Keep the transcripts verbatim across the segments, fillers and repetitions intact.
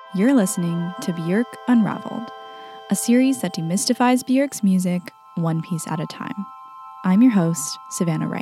You're listening to Björk Unraveled, a series that demystifies Björk's music one piece at a time. I'm your host, Savannah Wright.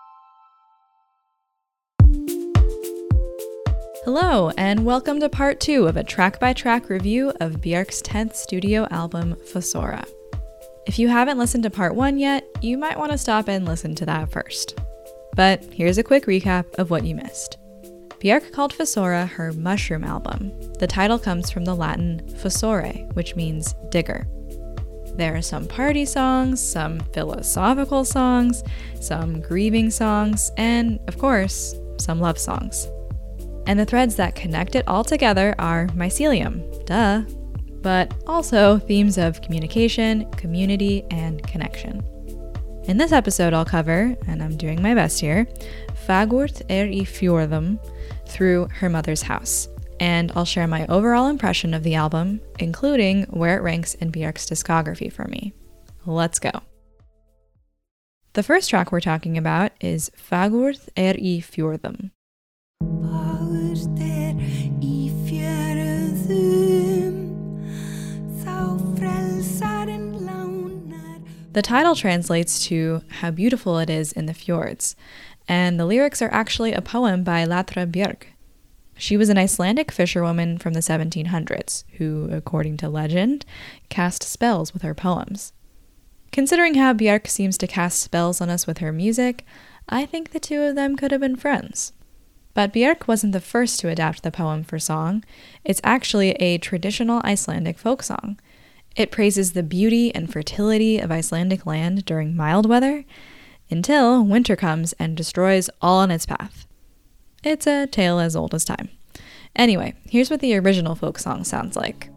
Hello, and welcome to part two of a track-by-track review of Björk's tenth studio album, Fossora. If you haven't listened to part one yet, you might want to stop and listen to that first. But here's a quick recap of what you missed. Björk called Fossora her mushroom album. The title comes from the Latin fossore, which means digger. There are some party songs, some philosophical songs, some grieving songs, and, of course, some love songs. And the threads that connect it all together are mycelium, duh, but also themes of communication, community, and connection. In this episode I'll cover, and I'm doing my best here, Fagurt er I fjordum through Her Mother's House, and I'll share my overall impression of the album, including where it ranks in Björk's discography for me. Let's go. The first track we're talking about is Fagurt er I fjordum. Fagurt er I fjordum, þá frelsarinn lánar. The title translates to How Beautiful It Is in the Fjords, and the lyrics are actually a poem by Latra Björk. She was an Icelandic fisherwoman from the seventeen hundreds who, according to legend, cast spells with her poems. Considering how Björk seems to cast spells on us with her music, I think the two of them could have been friends. But Björk wasn't the first to adapt the poem for song. It's actually a traditional Icelandic folk song. It praises the beauty and fertility of Icelandic land during mild weather, until winter comes and destroys all in its path. It's a tale as old as time. Anyway, here's what the original folk song sounds like.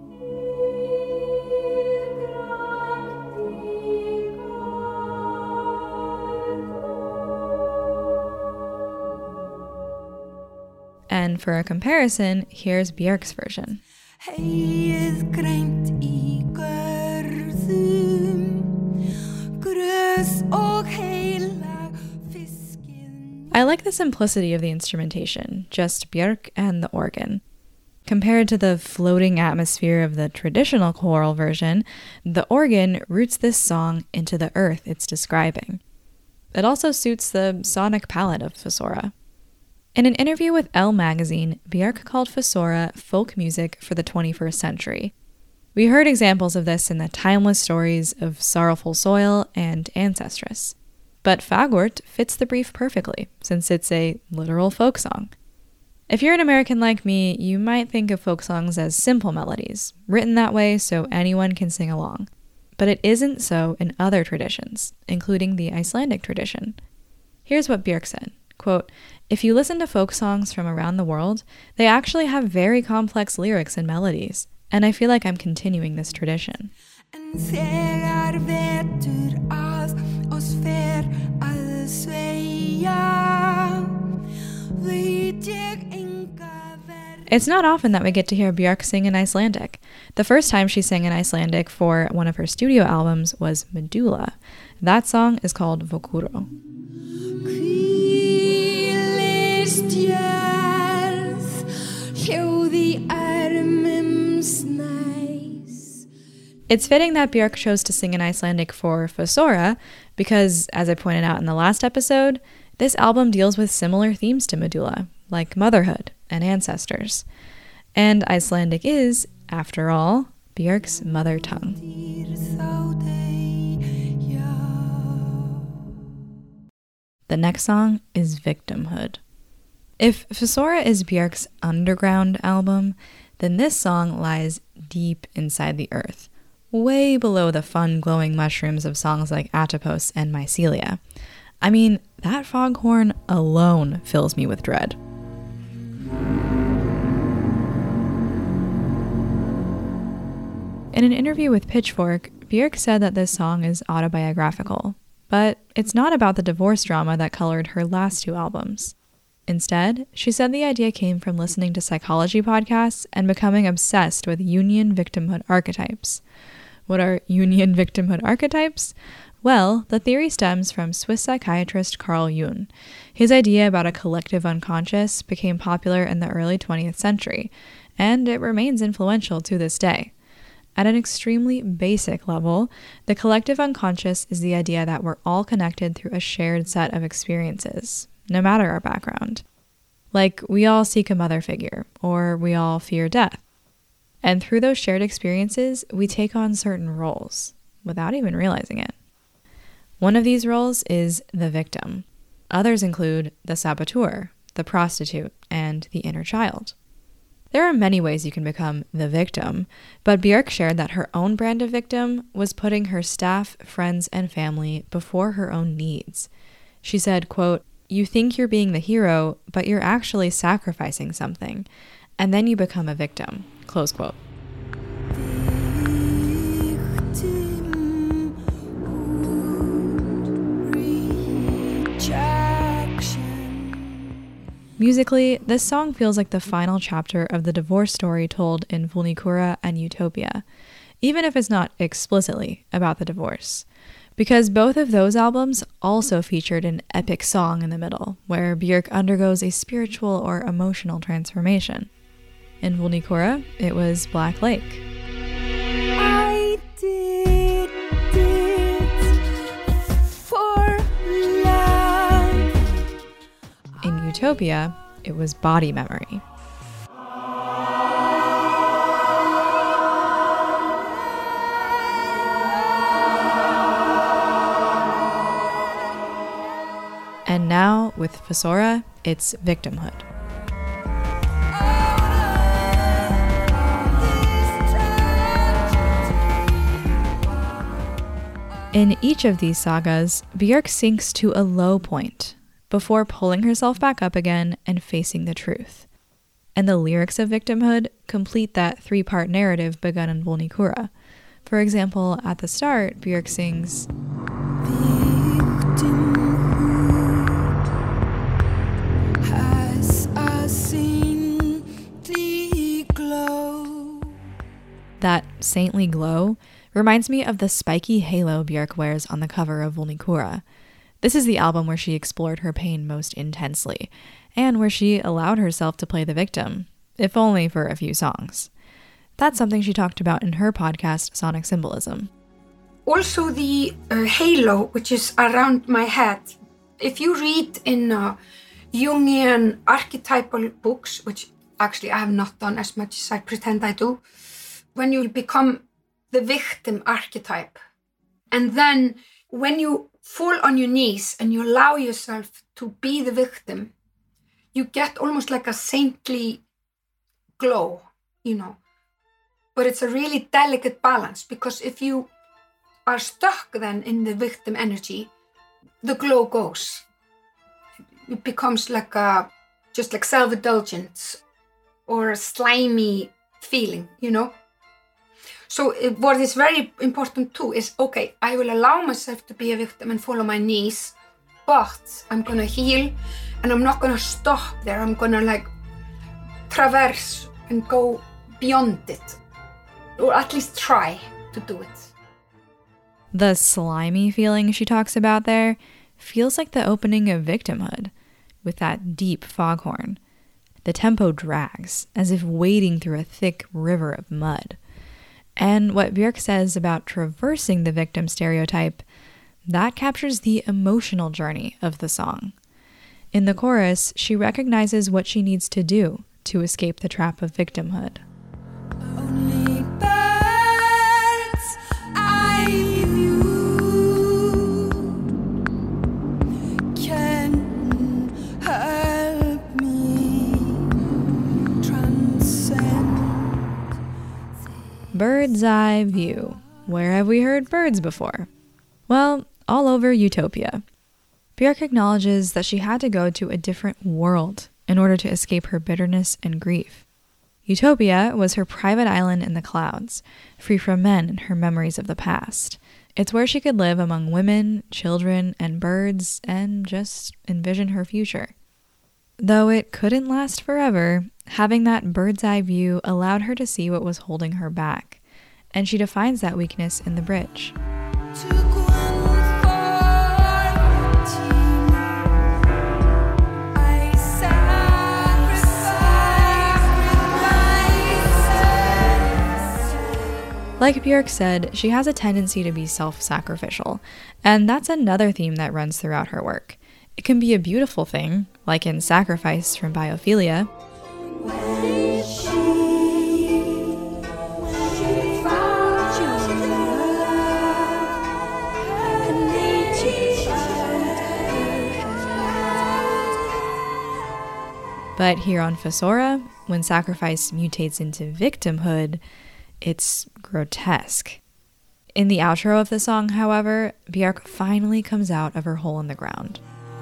And for a comparison, here's Björk's version. I like the simplicity of the instrumentation, just Björk and the organ. Compared to the floating atmosphere of the traditional choral version, the organ roots this song into the earth it's describing. It also suits the sonic palette of Fossora. In an interview with Elle magazine, Björk called Fossora folk music for the twenty-first century. We heard examples of this in the timeless stories of Sorrowful Soil and Ancestress. But Fagurt fits the brief perfectly, since it's a literal folk song. If you're an American like me, you might think of folk songs as simple melodies, written that way so anyone can sing along. But it isn't so in other traditions, including the Icelandic tradition. Here's what Björk said, quote, "If you listen to folk songs from around the world, they actually have very complex lyrics and melodies, and I feel like I'm continuing this tradition." It's not often that we get to hear Björk sing in Icelandic. The first time she sang in Icelandic for one of her studio albums was Medulla. That song is called Vokuro. It's fitting that Björk chose to sing in Icelandic for Fossora because, as I pointed out in the last episode, this album deals with similar themes to Medulla, like motherhood and ancestors. And Icelandic is, after all, Björk's mother tongue. The next song is Victimhood. If Fossora is Björk's underground album, then this song lies deep inside the earth, way below the fun glowing mushrooms of songs like Atropos and Mycelia. I mean, that foghorn alone fills me with dread. In an interview with Pitchfork, Björk said that this song is autobiographical, but it's not about the divorce drama that colored her last two albums. Instead, she said the idea came from listening to psychology podcasts and becoming obsessed with Jungian victimhood archetypes. What are Jungian victimhood archetypes? Well, the theory stems from Swiss psychiatrist Carl Jung. His idea about a collective unconscious became popular in the early twentieth century, and it remains influential to this day. At an extremely basic level, the collective unconscious is the idea that we're all connected through a shared set of experiences, no matter our background. Like, we all seek a mother figure, or we all fear death. And through those shared experiences, we take on certain roles, without even realizing it. One of these roles is the victim. Others include the saboteur, the prostitute, and the inner child. There are many ways you can become the victim, but Björk shared that her own brand of victim was putting her staff, friends, and family before her own needs. She said, quote, "You think you're being the hero, but you're actually sacrificing something, and then you become a victim," close quote. Musically, this song feels like the final chapter of the divorce story told in Vulnicura and Utopia, even if it's not explicitly about the divorce, because both of those albums also featured an epic song in the middle, where Björk undergoes a spiritual or emotional transformation. In Vulnicura, it was Black Lake. I did it for love. In Utopia, it was Body Memory. And now, with Fossora, it's Victimhood. In each of these sagas, Björk sinks to a low point before pulling herself back up again and facing the truth. And the lyrics of Victimhood complete that three-part narrative begun in Vulnicura. For example, at the start, Björk sings, "Has a saintly glow." That saintly glow reminds me of the spiky halo Björk wears on the cover of Vulnicura. This is the album where she explored her pain most intensely, and where she allowed herself to play the victim, if only for a few songs. That's something she talked about in her podcast, Sonic Symbolism. Also the uh, halo, which is around my head. If you read in uh, Jungian archetypal books, which actually I have not done as much as I pretend I do, when you become the victim archetype, and then when you fall on your knees and you allow yourself to be the victim, you get almost like a saintly glow, you know. But it's a really delicate balance, because if you are stuck then in the victim energy, the glow goes. It becomes like a, just like self-indulgence or a slimy feeling, you know. So it, what is very important too is, okay, I will allow myself to be a victim and fall on my knees, but I'm gonna heal, and I'm not gonna stop there. I'm gonna like traverse and go beyond it, or at least try to do it. The slimy feeling she talks about there feels like the opening of Victimhood, with that deep foghorn. The tempo drags, as if wading through a thick river of mud. And what Björk says about traversing the victim stereotype, that captures the emotional journey of the song. In the chorus, she recognizes what she needs to do to escape the trap of victimhood. Only birds I view can help me transcend. Bird's eye view. Where have we heard birds before? Well, all over Utopia. Björk acknowledges that she had to go to a different world in order to escape her bitterness and grief. Utopia was her private island in the clouds, free from men and her memories of the past. It's where she could live among women, children, and birds, and just envision her future. Though it couldn't last forever, having that bird's eye view allowed her to see what was holding her back, and she defines that weakness in the bridge. Took one Like Björk said, she has a tendency to be self-sacrificial, and that's another theme that runs throughout her work. It can be a beautiful thing, like in Sacrifice from Biophilia, but here on Fossora, when sacrifice mutates into victimhood, it's grotesque. In the outro of the song, however, Björk finally comes out of her hole in the ground.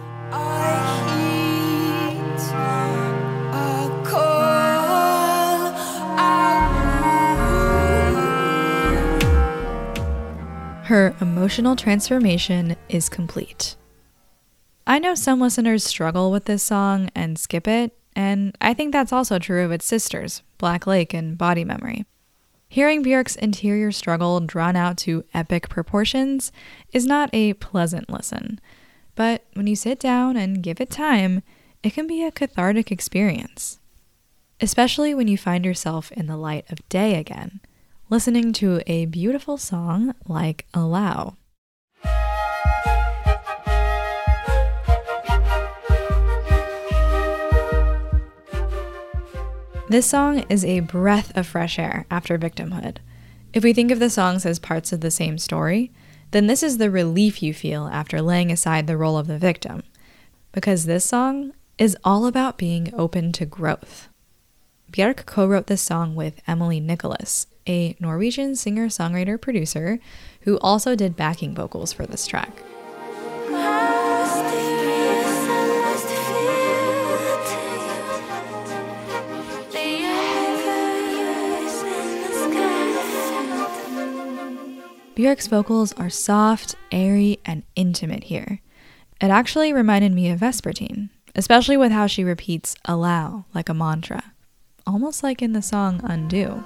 Her emotional transformation is complete. I know some listeners struggle with this song and skip it, and I think that's also true of its sisters, Black Lake and Body Memory. Hearing Björk's interior struggle drawn out to epic proportions is not a pleasant listen, but when you sit down and give it time, it can be a cathartic experience. Especially when you find yourself in the light of day again, listening to a beautiful song like Allow. This song is a breath of fresh air after victimhood. If we think of the songs as parts of the same story, then this is the relief you feel after laying aside the role of the victim, because this song is all about being open to growth. Björk co-wrote this song with Emily Nicholas, a Norwegian singer-songwriter-producer who also did backing vocals for this track. Björk's vocals are soft, airy, and intimate here. It actually reminded me of Vespertine, especially with how she repeats allow like a mantra, almost like in the song Undo.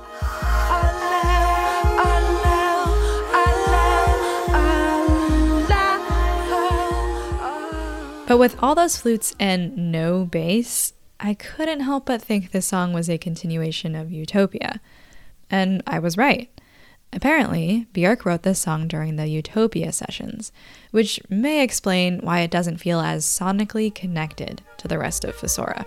But with all those flutes and no bass, I couldn't help but think this song was a continuation of Utopia. And I was right. Apparently, Björk wrote this song during the Utopia sessions, which may explain why it doesn't feel as sonically connected to the rest of Fossora.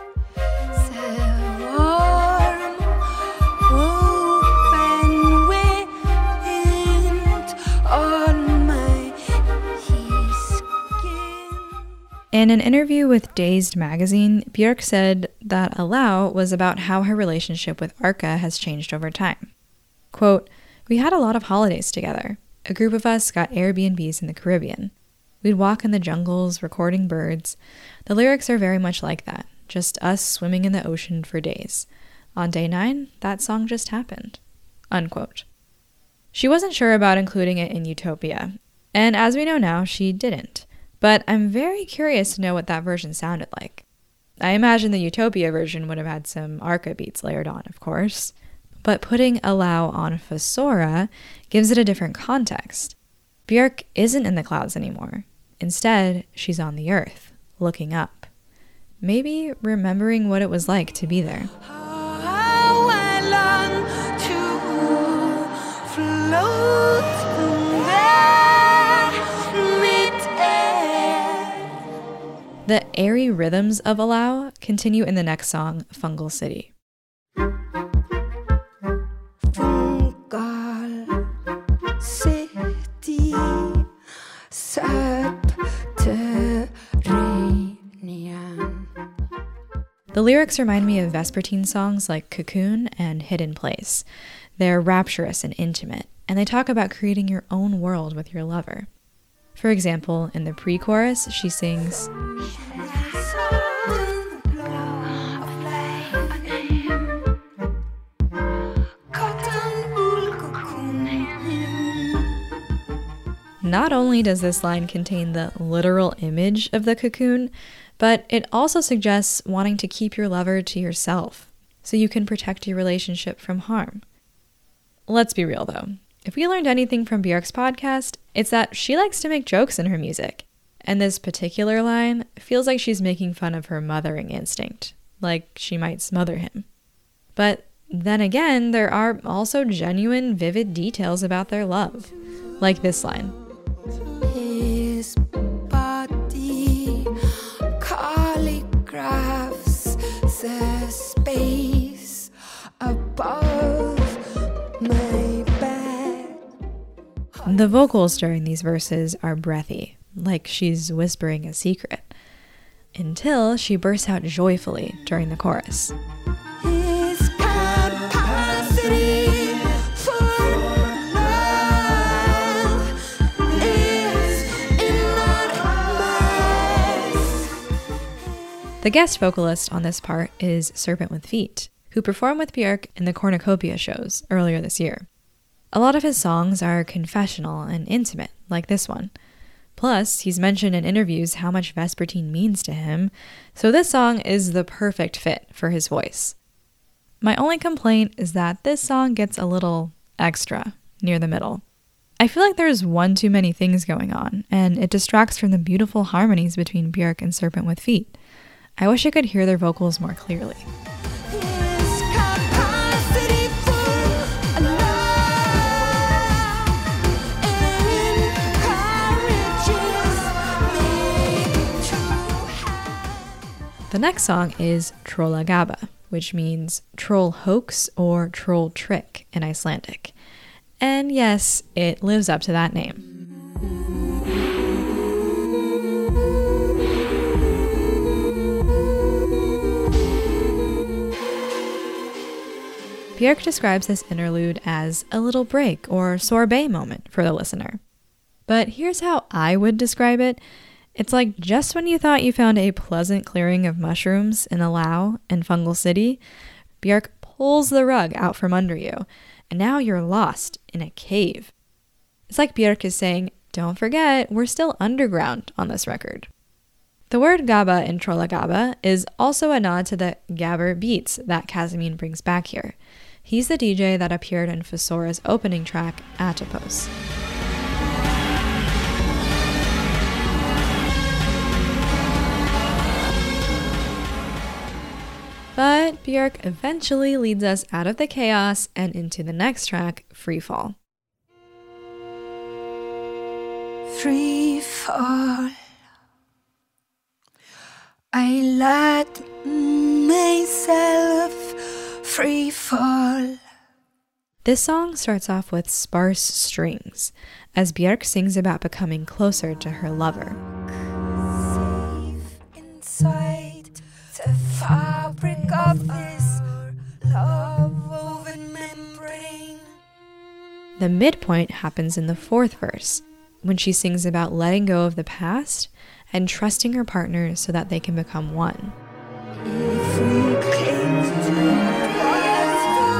In an interview with Dazed magazine, Björk said that Allow was about how her relationship with Arca has changed over time. Quote, "We had a lot of holidays together. A group of us got Airbnbs in the Caribbean. We'd walk in the jungles, recording birds. The lyrics are very much like that, just us swimming in the ocean for days. On day nine, that song just happened." Unquote. She wasn't sure about including it in Utopia, and as we know now, she didn't. But I'm very curious to know what that version sounded like. I imagine the Utopia version would have had some Arca beats layered on, of course. But putting Allow on Fossora gives it a different context. Björk isn't in the clouds anymore. Instead, she's on the earth, looking up. Maybe remembering what it was like to be there. How I long to float there, mid-air. The airy rhythms of Allow continue in the next song, Fungal City. The lyrics remind me of Vespertine songs like Cocoon and Hidden Place. They're rapturous and intimate, and they talk about creating your own world with your lover. For example, in the pre-chorus, she sings, Not only does this line contain the literal image of the cocoon, but it also suggests wanting to keep your lover to yourself so you can protect your relationship from harm. Let's be real though. If we learned anything from Björk's podcast, it's that she likes to make jokes in her music. And this particular line feels like she's making fun of her mothering instinct, like she might smother him. But then again, there are also genuine, vivid details about their love, like this line. His body calligraphs the space above my bed. The vocals during these verses are breathy, like she's whispering a secret, until she bursts out joyfully during the chorus. His capacity for love is in that mess. The guest vocalist on this part is Serpent with Feet, who performed with Björk in the Cornucopia shows earlier this year. A lot of his songs are confessional and intimate, like this one. Plus, he's mentioned in interviews how much Vespertine means to him, so this song is the perfect fit for his voice. My only complaint is that this song gets a little extra near the middle. I feel like there's one too many things going on, and it distracts from the beautiful harmonies between Björk and Serpent with Feet. I wish I could hear their vocals more clearly. His capacity for love encourages me to have. The next song is Trollagaba, which means troll hoax or troll trick in Icelandic. And yes, it lives up to that name. Björk describes this interlude as a little break or sorbet moment for the listener. But here's how I would describe it. It's like just when you thought you found a pleasant clearing of mushrooms in Alao and Fungal City, Björk pulls the rug out from under you, and now you're lost in a cave. It's like Björk is saying, don't forget, we're still underground on this record. The word gaba in Trollagaba is also a nod to the gabber beats that Kazimín brings back here. He's the D J that appeared in Fossóra's opening track, Atropos. But Björk eventually leads us out of the chaos and into the next track, Freefall. Free fall. I let myself free fall. This song starts off with sparse strings, as Björk sings about becoming closer to her lover. Safe inside the fabric of this love-woven membrane. The midpoint happens in the fourth verse, when she sings about letting go of the past and trusting her partner so that they can become one. If we cling to what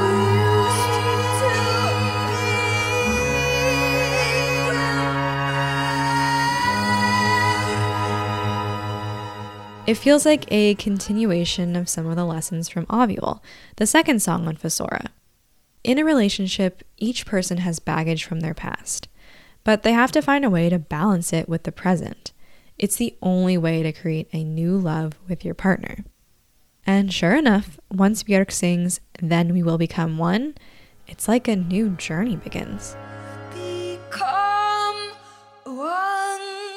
used to be. It feels like a continuation of some of the lessons from Ovule, the second song on Fossóra. In a relationship, each person has baggage from their past, but they have to find a way to balance it with the present. It's the only way to create a new love with your partner. And sure enough, once Björk sings, "Then we will become one," it's like a new journey begins. Become one.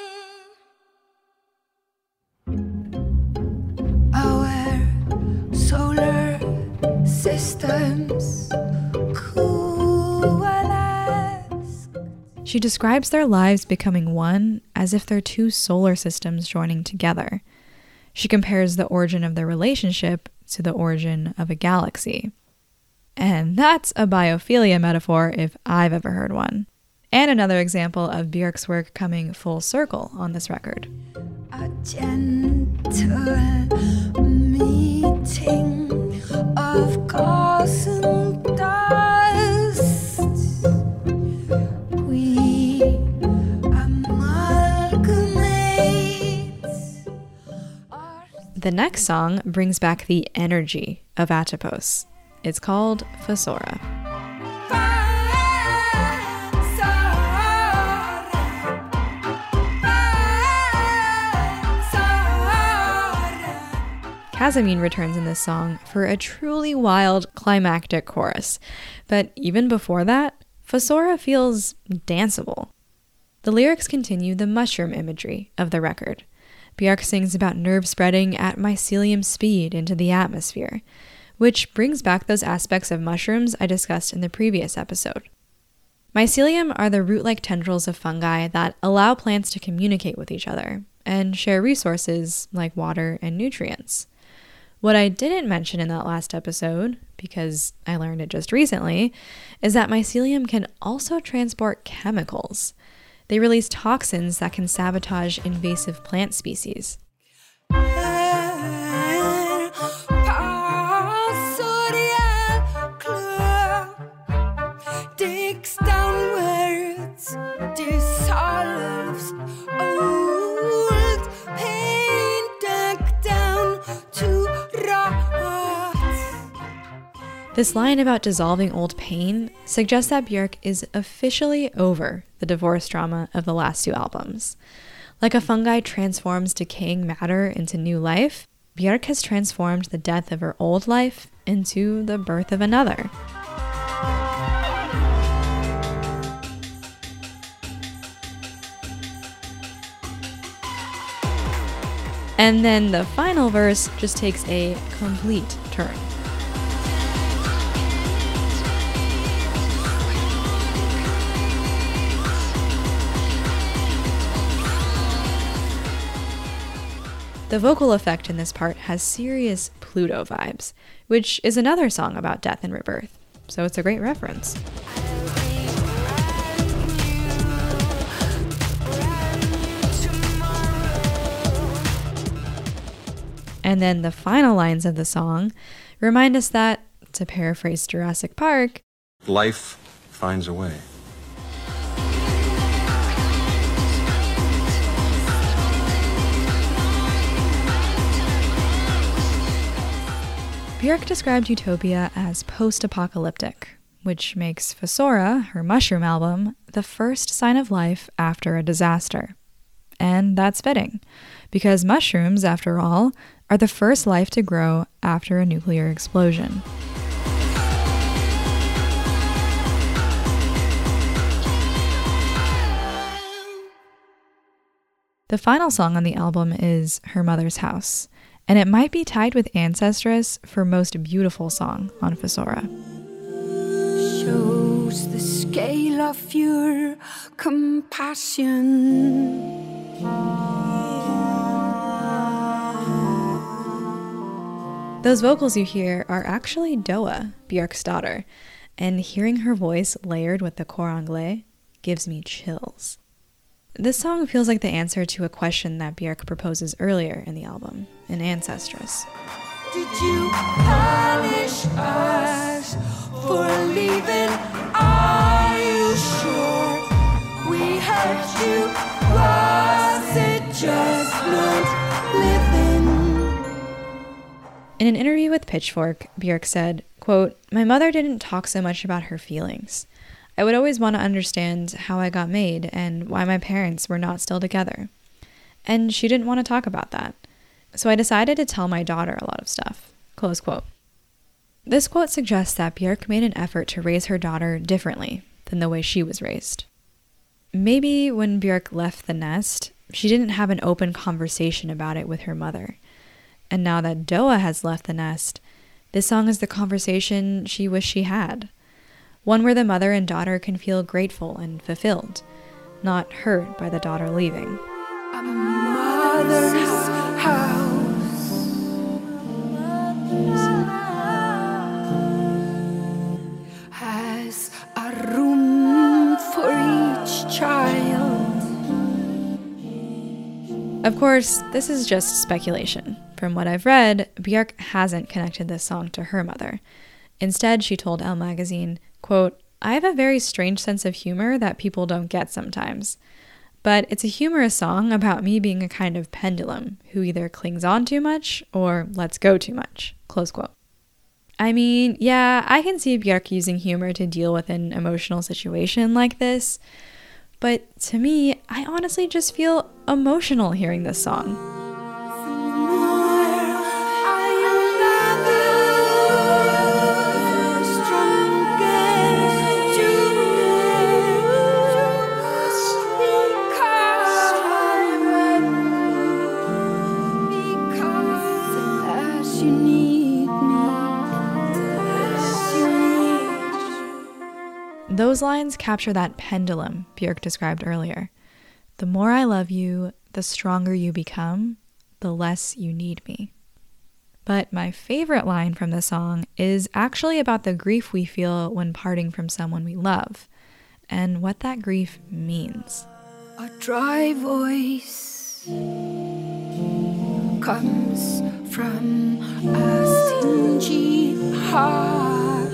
Our solar systems coalesce. She describes their lives becoming one as if they're two solar systems joining together. She compares the origin of their relationship to the origin of a galaxy. And that's a biophilia metaphor if I've ever heard one. And another example of Björk's work coming full circle on this record. A gentle meeting of gas and dust. We amalgamate. The next song brings back the energy of Atropos. It's called Fossóra. Casamine returns in this song for a truly wild climactic chorus, but even before that, Fossora feels danceable. The lyrics continue the mushroom imagery of the record. Björk sings about nerve spreading at mycelium speed into the atmosphere, which brings back those aspects of mushrooms I discussed in the previous episode. Mycelium are the root-like tendrils of fungi that allow plants to communicate with each other and share resources like water and nutrients. What I didn't mention in that last episode, because I learned it just recently, is that mycelium can also transport chemicals. They release toxins that can sabotage invasive plant species. Digs downwards, dissolves old pain, dug down to rot. This line about dissolving old pain suggests that Björk is officially over the divorce drama of the last two albums. Like a fungi transforms decaying matter into new life, Björk has transformed the death of her old life into the birth of another. And then the final verse just takes a complete turn. The vocal effect in this part has serious Pluto vibes, which is another song about death and rebirth, so it's a great reference. And then the final lines of the song remind us that, to paraphrase Jurassic Park, life finds a way. Björk described Utopia as post-apocalyptic, which makes Fossora, her mushroom album, the first sign of life after a disaster. And that's fitting, because mushrooms, after all, are the first life to grow after a nuclear explosion. The final song on the album is Her Mother's House, and it might be tied with Ancestress for most beautiful song on Fossora. Shows the scale of your compassion. Those vocals you hear are actually Doa, Björk's daughter, and hearing her voice layered with the cor anglais gives me chills. This song feels like the answer to a question that Björk proposes earlier in the album, in Ancestress. Did you punish us for leaving? Are you sure we hurt you? Was it just not living? In an interview with Pitchfork, Björk said, quote, "My mother didn't talk so much about her feelings. I would always want to understand how I got made and why my parents were not still together. And she didn't want to talk about that. So I decided to tell my daughter a lot of stuff." Close quote. This quote suggests that Björk made an effort to raise her daughter differently than the way she was raised. Maybe when Björk left the nest, she didn't have an open conversation about it with her mother. And now that Doa has left the nest, this song is the conversation she wished she had. One where the mother and daughter can feel grateful and fulfilled, not hurt by the daughter leaving. A mother's house has a room for each child. Of course, this is just speculation. From what I've read, Björk hasn't connected this song to her mother. Instead, she told Elle magazine, quote, "I have a very strange sense of humor that people don't get sometimes. But it's a humorous song about me being a kind of pendulum who either clings on too much or lets go too much." Close quote. I mean, yeah, I can see Björk using humor to deal with an emotional situation like this. But to me, I honestly just feel emotional hearing this song. The more I Those lines capture that pendulum Björk described earlier. The more I love you, the stronger you become, the less you need me. But my favorite line from the song is actually about the grief we feel when parting from someone we love, and what that grief means. A dry voice comes from a stingy heart.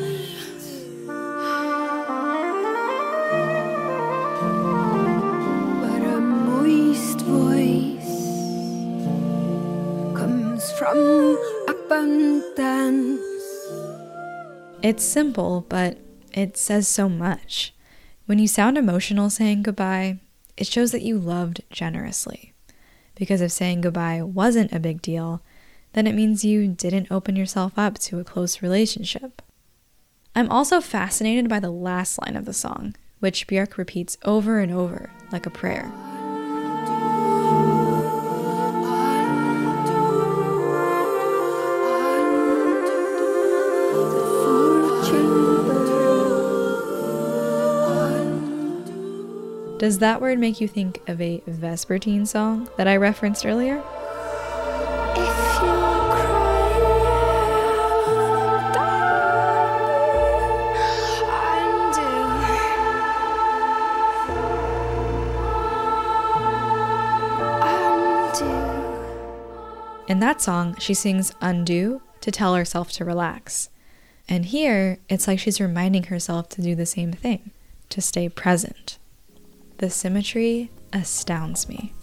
But a moist voice comes from abundance. It's simple, but it says so much. When you sound emotional saying goodbye, it shows that you loved generously. Because if saying goodbye wasn't a big deal, then it means you didn't open yourself up to a close relationship. I'm also fascinated by the last line of the song, which Björk repeats over and over like a prayer. Does that word make you think of a Vespertine song that I referenced earlier? In that song, she sings undo to tell herself to relax. And here, it's like she's reminding herself to do the same thing, to stay present. The symmetry astounds me.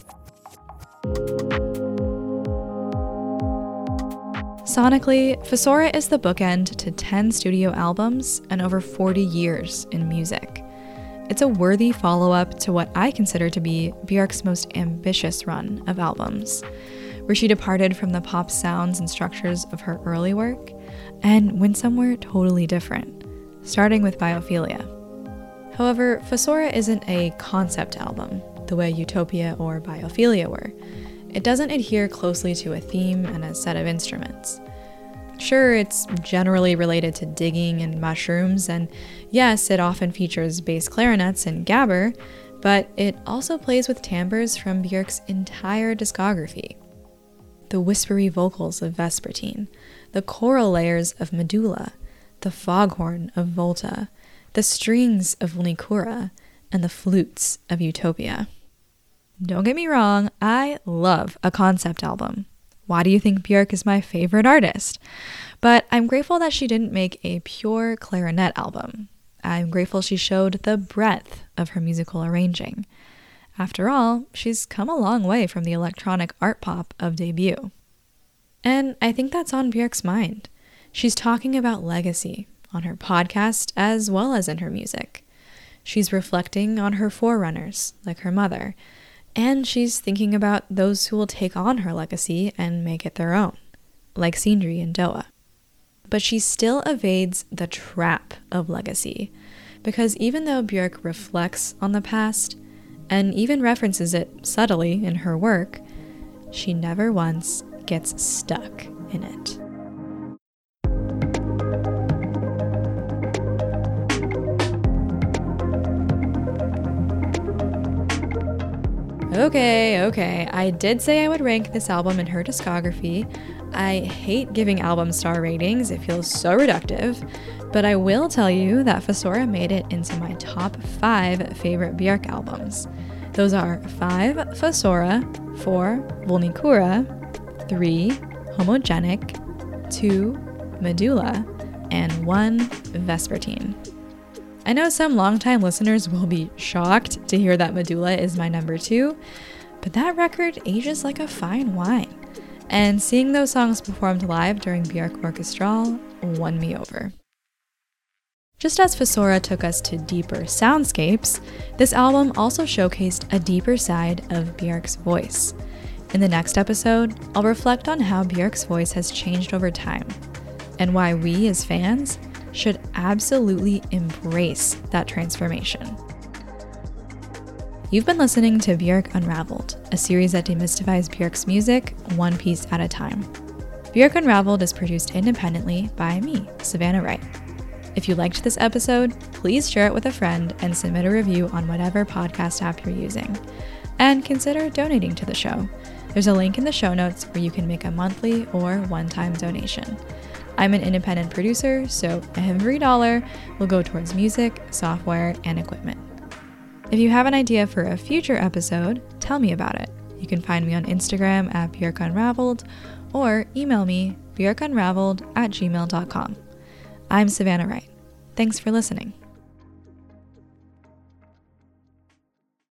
Sonically, Fossora is the bookend to ten studio albums and over forty years in music. It's a worthy follow-up to what I consider to be Björk's most ambitious run of albums, where she departed from the pop sounds and structures of her early work and went somewhere totally different, starting with Biophilia. However, Fossora isn't a concept album, the way Utopia or Biophilia were. It doesn't adhere closely to a theme and a set of instruments. Sure, it's generally related to digging and mushrooms, and yes, it often features bass clarinets and gabber, but it also plays with timbres from Björk's entire discography. The whispery vocals of Vespertine, the choral layers of Medulla, the foghorn of Volta, the strings of Volnicura, and the flutes of Utopia. Don't get me wrong, I love a concept album. Why do you think Björk is my favorite artist? But I'm grateful that she didn't make a pure clarinet album. I'm grateful she showed the breadth of her musical arranging. After all, she's come a long way from the electronic art pop of debut. And I think that's on Björk's mind. She's talking about legacy on her podcast as well as in her music. She's reflecting on her forerunners, like her mother, and she's thinking about those who will take on her legacy and make it their own, like Sindri and Doa. But she still evades the trap of legacy, because even though Björk reflects on the past, and even references it subtly in her work, she never once gets stuck in it. Okay, okay, I did say I would rank this album in her discography. I hate giving album star ratings, it feels so reductive, but I will tell you that Fossora made it into my top five favorite Björk albums. Those are five Fossora, four Volnicura, three Homogenic, two Medulla, and one Vespertine. I know some longtime listeners will be shocked to hear that Medulla is my number two, but that record ages like a fine wine, and seeing those songs performed live during Björk Orchestral won me over. Just as Fossora took us to deeper soundscapes, this album also showcased a deeper side of Björk's voice. In the next episode, I'll reflect on how Björk's voice has changed over time, and why we as fans should absolutely embrace that transformation. You've been listening to Björk Unraveled, a series that demystifies Björk's music one piece at a time. Björk Unraveled is produced independently by me, Savannah Wright. If you liked this episode, please share it with a friend and submit a review on whatever podcast app you're using. And consider donating to the show. There's a link in the show notes where you can make a monthly or one-time donation. I'm an independent producer, so every dollar will go towards music, software, and equipment. If you have an idea for a future episode, tell me about it. You can find me on Instagram at Bjork Unraveled or email me bjorkunraveled at gmail dot com. I'm Savannah Wright. Thanks for listening.